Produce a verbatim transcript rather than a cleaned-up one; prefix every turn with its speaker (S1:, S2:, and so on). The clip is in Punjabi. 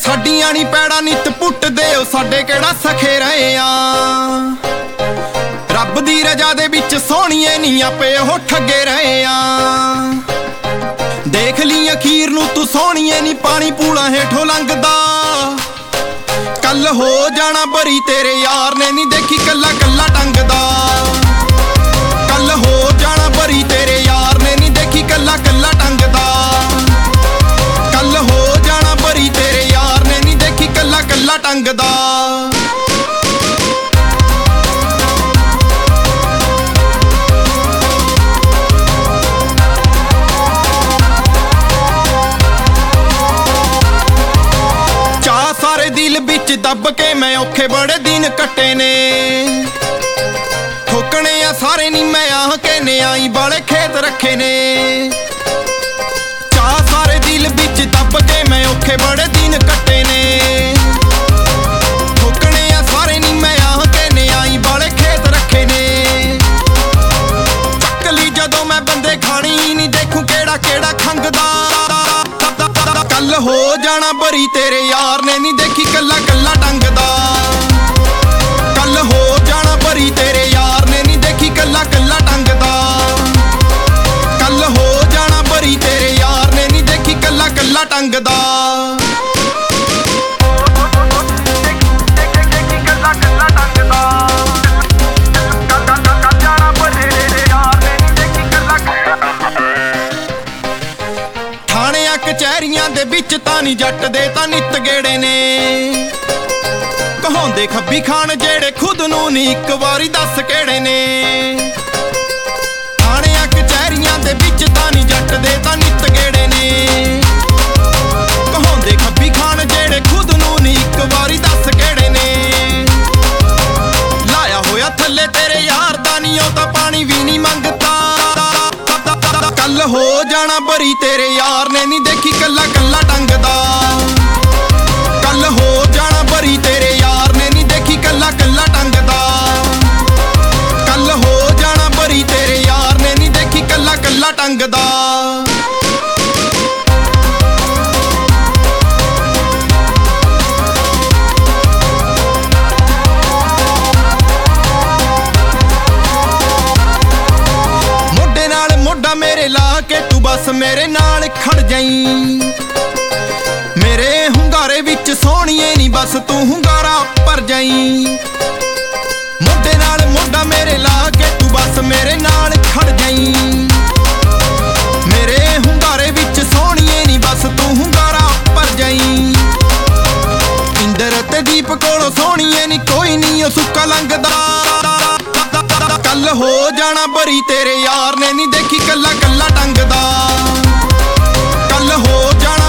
S1: ਸਾਡੀਆਂ ਨੀ ਪੈੜਾ ਨਿੱਤ ਪੁੱਟਦੇ ਓ ਸਾਡੇ ਕਿਹੜਾ ਸਖੇ ਰਹੇ ਆ। ਰੱਬ ਦੀ ਰਜ਼ਾ ਦੇ ਵਿੱਚ ਸੋਹਣੀਏ ਨੀ ਆਪੇ ਉਹ ਠੱਗੇ ਰਹੇ ਆ। ਦੇਖ ਲਈ ਅਖੀਰ ਨੂੰ ਤੂੰ ਸੋਹਣੀਏ ਨੀ ਪਾਣੀ ਪੂਲਾ ਹੇਠੋਂ ਲੰਘਦਾ। ਕੱਲ ਹੋ ਜਾਣਾ ਬਰੀ ਤੇਰੇ ਯਾਰ ਨੇ ਨੀ ਦੇਖੀ ਕੱਲਾ ਕੱਲਾ ਟੰਗਦਾ। ਕੱਲ ਹੋ ਜਾਣਾ ਬਰੀ ਤੇਰੇ ਯਾਰ ਨੇ ਨੀ ਦੇਖੀ ਕੱਲਾ ਕੱਲਾ ਟੰਗਦਾ। ਕੱਲ ਹੋ ਜਾਣਾ ਬਰੀ ਤੇਰੇ ਯਾਰ ਨੇ ਨੀ ਦੇਖੀ ਕੱਲਾ ਕੱਲਾ ਟੰਗਦਾ। ਚਾਹ ਸਾਰੇ ਦਿਲ ਵਿੱਚ ਦੱਬ ਕੇ ਮੈਂ ਔਖੇ ਬੜੇ ਦਿਨ ਕੱਟੇ ਨੇ। ਠੋਕਣੇ ਆ ਸਾਰੇ ਨੀ ਮੈਂ ਆਹ ਕੇ ਨਿਆਈ ਵਾਲੇ ਖੇਤ ਰੱਖੇ ਨੇ। ਚਾਹ ਸਾਰੇ ਦਿਲ ਵਿੱਚ ਦੱਬ ਕੇ ਮੈਂ ਔਖੇ ਬੜੇ ਦਿਨ ਕੱਟੇ ਨੇ। ਠੋਕਣੇ ਆ ਸਾਰੇ ਨੀ ਮੈਂ ਆਹ ਕੇ ਨਿਆਈ ਵਾਲੇ ਖੇਤ ਰੱਖੇ ਨੇ। ਚੱਕ ਲਈ ਜਦੋਂ ਮੈਂ ਬੰਦੇ ਖਾਣੀ ਨੀ ਦੇਖੂ ਕਿਹੜਾ ਕਿਹੜਾ ਖੰਗਦਾ। ਕੱਲ ਹੋ ਜਾਣਾ ਬਰੀ ਤੇਰੇ ਯਾਰ ਨੇ ਨੀ ਦੇਖੀ ਕੱਲਾ ਕੱਲਾ ਟੰਗਦਾ। ਕੱਲ ਹੋ ਜਾਣਾ ਬਰੀ ਤੇਰੇ ਯਾਰ ਨੇ ਨੀ ਦੇਖੀ ਕੱਲਾ ਕੱਲਾ ਟੰਗਦਾ। ਕੱਲ ਹੋ ਜਾਣਾ ਬਰੀ ਤੇਰੇ ਯਾਰ ਨੇ ਨੀ ਦੇਖੀ ਕੱਲਾ ਕੱਲਾ ਟੰਗਦਾ। ਥਾਣਿਆਂ ਕਚਹਿਰੀਆਂ ਦੇ ਵਿੱਚ ਤਾਂ ਨੀ ਜੱਟ ਦੇ ਤਾਂ ਨਿੱਤ ਗੇੜੇ ਨੇ। ਕਹਾਉਂਦੇ ਖੱਬੀ ਖਾਨ ਜਿਹੜੇ ਖੁਦ ਨੂੰ ਨੀ ਇੱਕ ਵਾਰੀ ਦੱਸ ਕਿਹੜੇ ਨੇ। ਥਾਣਿਆਂ ਕਚਹਿਰੀਆਂ ਦੇ ਵਿੱਚ ਤਾਂ ਨੀ ਜੱਟ ਦੇ ਤਾਂ ਨਿੱਤ ਗੇੜੇ ਨੇ। ਕਹਾਉਂਦੇ ਖੱਬੀ ਖਾਨ ਜਿਹੜੇ ਖੁਦ ਨੂੰ ਨੀ ਇੱਕ ਵਾਰੀ ਦੱਸ ਕਿਹੜੇ ਨੇ। ਲਾਇਆ ਹੋਇਆ ਥੱਲੇ ਤੇਰੇ ਯਾਰ ਦਾ ਨੀ ਉਹ ਤਾਂ ਪਾਣੀ ਵੀ ਨੀ ਮੰਗਦਾ। ਕੱਲ ਹੋ ਜਾਣਾ ਬਰੀ ਤੇਰੇ ਯਾਰ ਨੇ ਨੀ ਦੇਖੀ ਕੱਲਾ ਕੱਲਾ ਟੰਗਦਾ। ਕੱਲ ਹੋ ਜਾਣਾ ਬਰੀ ਤੇਰੇ ਯਾਰ ਨੇ ਨੀ ਦੇਖੀ ਕੱਲਾ ਕੱਲਾ ਟੰਗਦਾ। ਕੱਲ ਹੋ ਜਾਣਾ ਬਰੀ ਤੇਰੇ ਯਾਰ ਨੇ ਨੀ ਦੇਖੀ ਕੱਲਾ ਕੱਲਾ ਟੰਗਦਾ। ਮੋਢੇ ਨਾਲ ਮੋਢਾ ਮੇਰੇ ਲਾ ਕੇ ਤੂੰ ਬਸ ਮੇਰੇ ਨਾਲ ਖੜ ਜਾਈਂ। ਮੇਰੇ ਹੁੰਗਾਰੇ ਵਿੱਚ ਸੋਹਣੀਏ ਨੀ ਬਸ ਤੂੰ ਹੁੰਗਾਰਾ ਭਰ ਜਾਈਂ। ਮੋਢੇ ਨਾਲ ਮੋਢਾ ਮੇਰੇ ਲਾ ਕੇ ਤੂੰ ਬਸ ਮੇਰੇ ਨਾਲ ਖੜ ਜਾਈਂ। ਮੇਰੇ ਹੁੰਗਾਰੇ ਵਿੱਚ ਸੋਹਣੀਏ ਨੀ ਬਸ ਤੂੰ ਹੁੰਗਾਰਾ ਭਰ ਜਾਈਂ। ਇੰਦਰ ਤੇ ਦੀਪ ਕੋਲੋਂ ਸੋਹਣੀਏ ਨੀ ਕੋਈ ਨੀ ਉਹ ਸੁੱਕਾ ਲੰਘਦਾ। ਕੱਲ ਹੋ ਜਾਣਾ ਬਰੀ ਤੇਰੇ ਯਾਰ ਨੇ ਨੀ ਦੇਖੀ ਕੱਲਾ ਕੱਲਾ ਟੰਗਦਾ। ਕੱਲ ਹੋ ਜਾਣਾ